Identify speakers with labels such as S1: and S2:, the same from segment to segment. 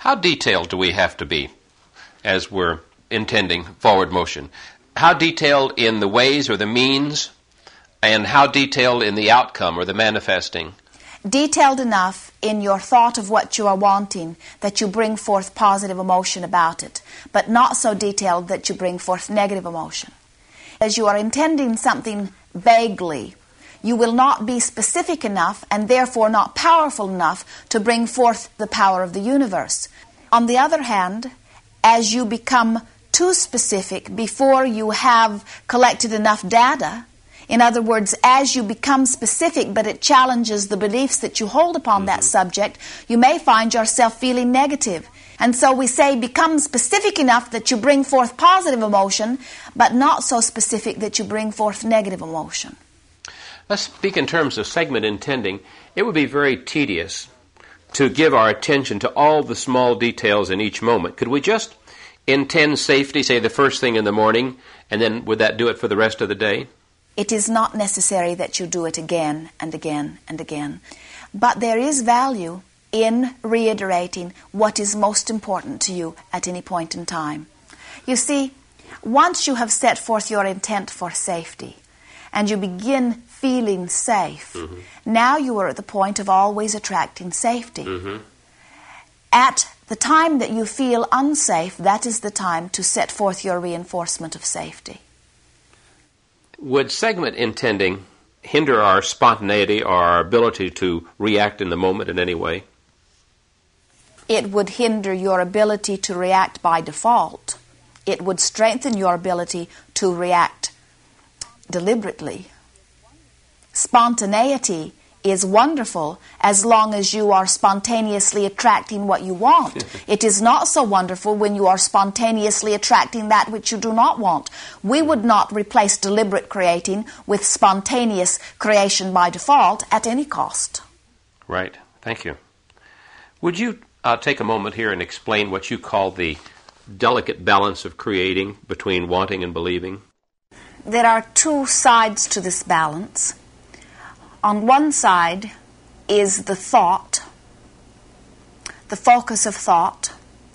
S1: How detailed do we have to be as we're intending forward motion? How detailed in the ways or the means, and how detailed in the outcome or the manifesting?
S2: Detailed enough in your thought of what you are wanting that you bring forth positive emotion about it, but not so detailed that you bring forth negative emotion. As you are intending something vaguely, you will not be specific enough and therefore not powerful enough to bring forth the power of the universe. On the other hand, as you become too specific before you have collected enough data, in other words, as you become specific but it challenges the beliefs that you hold upon that subject, you may find yourself feeling negative. And so we say become specific enough that you bring forth positive emotion, but not so specific that you bring forth negative emotion.
S1: Let's speak in terms of segment intending. It would be very tedious to give our attention to all the small details in each moment. Could we just intend safety, say the first thing in the morning, and then would that do it for the rest of the day?
S2: It is not necessary that you do it again and again and again. But there is value in reiterating what is most important to you at any point in time. You see, once you have set forth your intent for safety and you begin feeling safe, now you are at the point of always attracting safety. At the time that you feel unsafe, that is the time to set forth your reinforcement of safety.
S1: Would segment intending hinder our spontaneity or our ability to react in the moment in any way?
S2: It would hinder your ability to react by default. It would strengthen your ability to react deliberately. Spontaneity is wonderful as long as you are spontaneously attracting what you want. It is not so wonderful when you are spontaneously attracting that which you do not want. We would not replace deliberate creating with spontaneous creation by default at any cost.
S1: Right. Thank you. Would you take a moment here and explain what you call the delicate balance of creating between wanting and believing?
S2: There are two sides to this balance. On one side is the thought, the focus of thought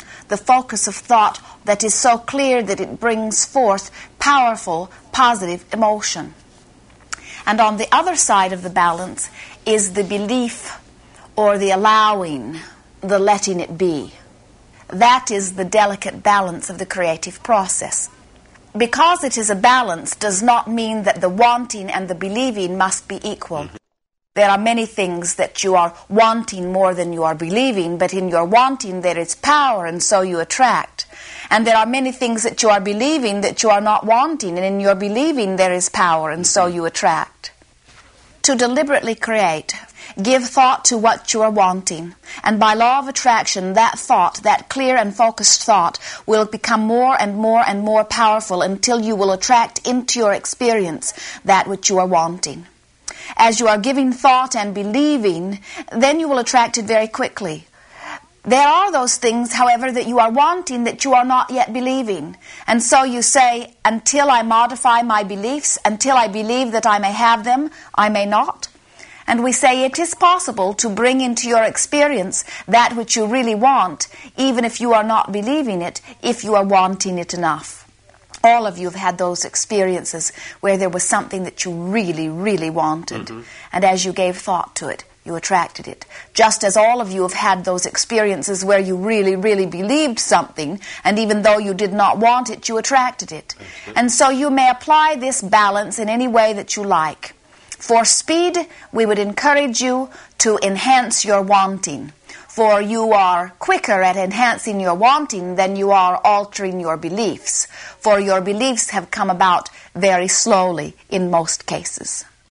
S2: that is so clear that it brings forth powerful, positive emotion. And on the other side of the balance is the belief or the allowing, the letting it be. That is the delicate balance of the creative process. Because it is a balance does not mean that the wanting and the believing must be equal. There are many things that you are wanting more than you are believing, but in your wanting there is power and so you attract. And there are many things that you are believing that you are not wanting, and in your believing there is power and so you attract. To deliberately create, give thought to what you are wanting, and by law of attraction, that thought, that clear and focused thought, will become more and more and more powerful until you will attract into your experience that which you are wanting. As you are giving thought and believing, then you will attract it very quickly. There are those things, however, that you are wanting that you are not yet believing. And so you say, until I modify my beliefs, until I believe that I may have them, I may not. And we say it is possible to bring into your experience that which you really want, even if you are not believing it, if you are wanting it enough. All of you have had those experiences where there was something that you really, really wanted. And as you gave thought to it, you attracted it. Just as all of you have had those experiences where you really, really believed something, and even though you did not want it, you attracted it. And so you may apply this balance in any way that you like. For speed, we would encourage you to enhance your wanting. For you are quicker at enhancing your wanting than you are altering your beliefs. For your beliefs have come about very slowly in most cases.